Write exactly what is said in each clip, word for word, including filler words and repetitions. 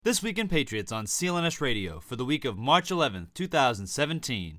This Week in Patriots on C L N S Radio for the week of March eleventh, twenty seventeen.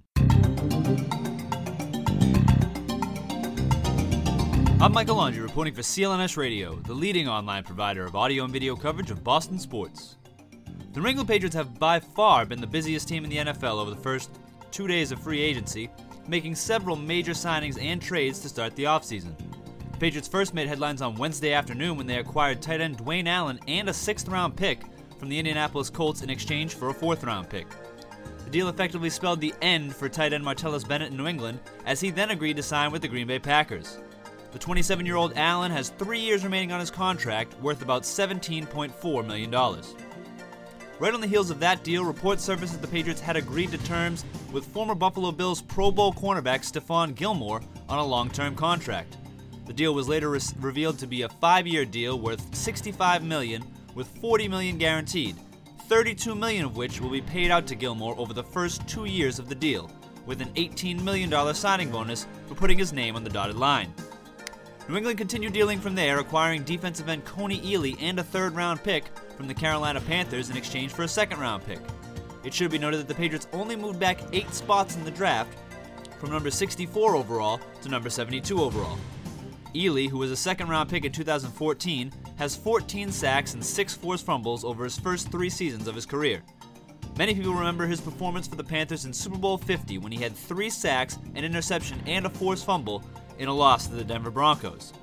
I'm Michael Laundry reporting for C L N S Radio, the leading online provider of audio and video coverage of Boston sports. The New England Patriots have by far been the busiest team in the N F L over the first two days of free agency, making several major signings and trades to start the offseason. The Patriots first made headlines on Wednesday afternoon when they acquired tight end Dwayne Allen and a sixth-round pick from the Indianapolis Colts in exchange for a fourth-round pick. The deal effectively spelled the end for tight end Martellus Bennett in New England, as he then agreed to sign with the Green Bay Packers. The twenty-seven-year-old Allen has three years remaining on his contract, worth about seventeen point four million dollars. Right on the heels of that deal, reports surfaced that the Patriots had agreed to terms with former Buffalo Bills Pro Bowl cornerback Stephon Gilmore on a long-term contract. The deal was later re- revealed to be a five-year deal worth sixty-five million dollars, with forty million dollars guaranteed, thirty-two million dollars of which will be paid out to Gilmore over the first two years of the deal, with an eighteen million dollars signing bonus for putting his name on the dotted line. New England continued dealing from there, acquiring defensive end Coney Ealy and a third-round pick from the Carolina Panthers in exchange for a second-round pick. It should be noted that the Patriots only moved back eight spots in the draft, from number sixty-four overall to number seventy-two overall. Ealy, who was a second-round pick in two thousand fourteen, has fourteen sacks and six forced fumbles over his first three seasons of his career. Many people remember his performance for the Panthers in Super Bowl fifty when he had three sacks, an interception, and a forced fumble in a loss to the Denver Broncos.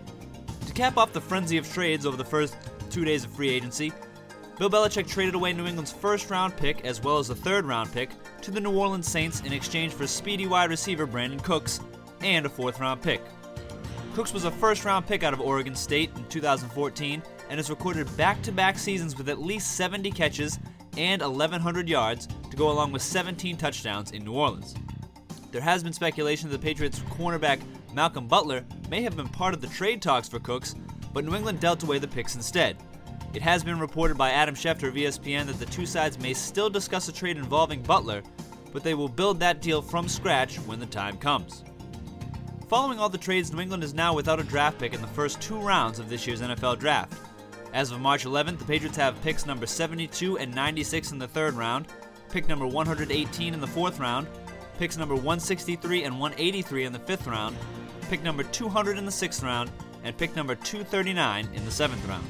To cap off the frenzy of trades over the first two days of free agency, Bill Belichick traded away New England's first-round pick as well as a third-round pick to the New Orleans Saints in exchange for speedy wide receiver Brandon Cooks and a fourth-round pick. Cooks was a first-round pick out of Oregon State in two thousand fourteen and has recorded back-to-back seasons with at least seventy catches and eleven hundred yards to go along with seventeen touchdowns in New Orleans. There has been speculation that the Patriots cornerback Malcolm Butler may have been part of the trade talks for Cooks, but New England dealt away the picks instead. It has been reported by Adam Schefter of E S P N that the two sides may still discuss a trade involving Butler, but they will build that deal from scratch when the time comes. Following all the trades, New England is now without a draft pick in the first two rounds of this year's N F L Draft. As of March eleventh, the Patriots have picks number seventy-two and ninety-six in the third round, pick number one hundred eighteen in the fourth round, picks number one sixty-three and one eighty-three in the fifth round, pick number two hundred in the sixth round, and pick number two thirty-nine in the seventh round.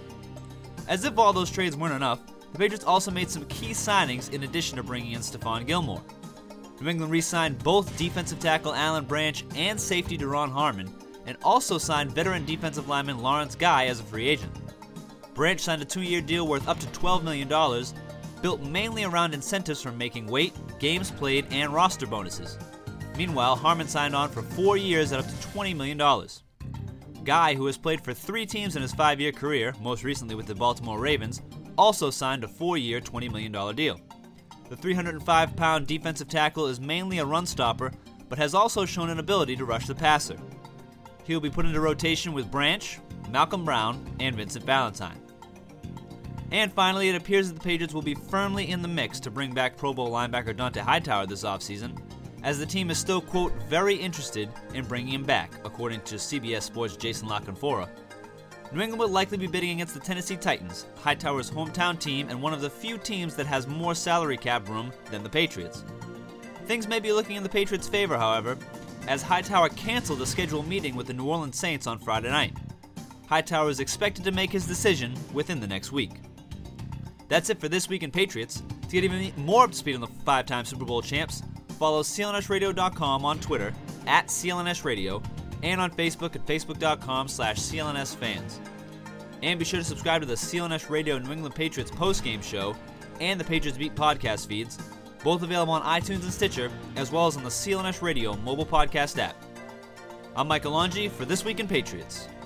As if all those trades weren't enough, the Patriots also made some key signings in addition to bringing in Stephon Gilmore. New England re-signed both defensive tackle Alan Branch and safety Deron Harmon, and also signed veteran defensive lineman Lawrence Guy as a free agent. Branch signed a two-year deal worth up to twelve million dollars, built mainly around incentives from making weight, games played, and roster bonuses. Meanwhile, Harmon signed on for four years at up to twenty million dollars. Guy, who has played for three teams in his five-year career, most recently with the Baltimore Ravens, also signed a four-year, twenty million dollars deal. The three hundred five pound defensive tackle is mainly a run stopper, but has also shown an ability to rush the passer. He will be put into rotation with Branch, Malcolm Brown, and Vincent Valentine. And finally, it appears that the Patriots will be firmly in the mix to bring back Pro Bowl linebacker Dante Hightower this offseason, as the team is still, quote, very interested in bringing him back, according to C B S Sports' Jason La Canfora. New England will likely be bidding against the Tennessee Titans, Hightower's hometown team and one of the few teams that has more salary cap room than the Patriots. Things may be looking in the Patriots' favor, however, as Hightower canceled a scheduled meeting with the New Orleans Saints on Friday night. Hightower is expected to make his decision within the next week. That's it for This Week in Patriots. To get even more up to speed on the five-time Super Bowl champs, follow C L N S radio dot com on Twitter, at C L N S Radio, and on Facebook at facebook dot com slash C L N S fans. And be sure to subscribe to the C L N S Radio New England Patriots postgame show and the Patriots Beat podcast feeds, both available on iTunes and Stitcher, as well as on the C L N S Radio mobile podcast app. I'm Michael Laundry for This Week in Patriots.